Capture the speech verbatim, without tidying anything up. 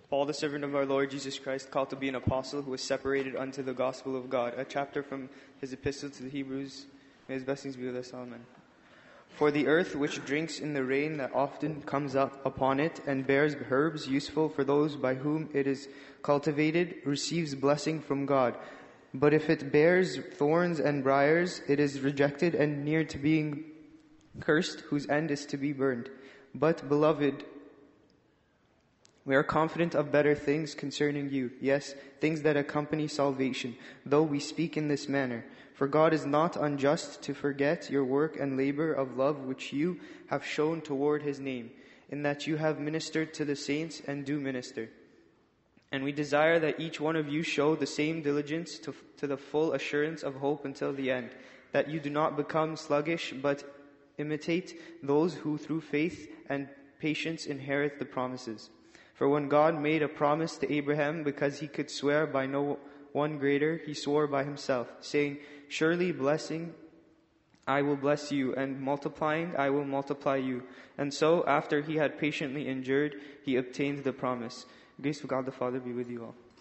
Paul, the servant of our Lord Jesus Christ, called to be an apostle, who was separated unto the gospel of God. A chapter from his epistle to the Hebrews. May his blessings be with us. Amen. For the earth which drinks in the rain that often comes up upon it, and bears herbs useful for those by whom it is cultivated, receives blessing from God. But if it bears thorns and briars, it is rejected and near to being cursed, whose end is to be burned. But, beloved, we are confident of better things concerning you, yes, things that accompany salvation, though we speak in this manner. For God is not unjust to forget your work and labor of love which you have shown toward his name, in that you have ministered to the saints and do minister. And we desire that each one of you show the same diligence to, to the full assurance of hope until the end, that you do not become sluggish, but imitate those who through faith and patience inherit the promises. For when God made a promise to Abraham, because he could swear by no one greater, he swore by himself, saying, Surely blessing I will bless you, and multiplying I will multiply you. And so, after he had patiently endured, he obtained the promise. Grace of God the Father be with you all.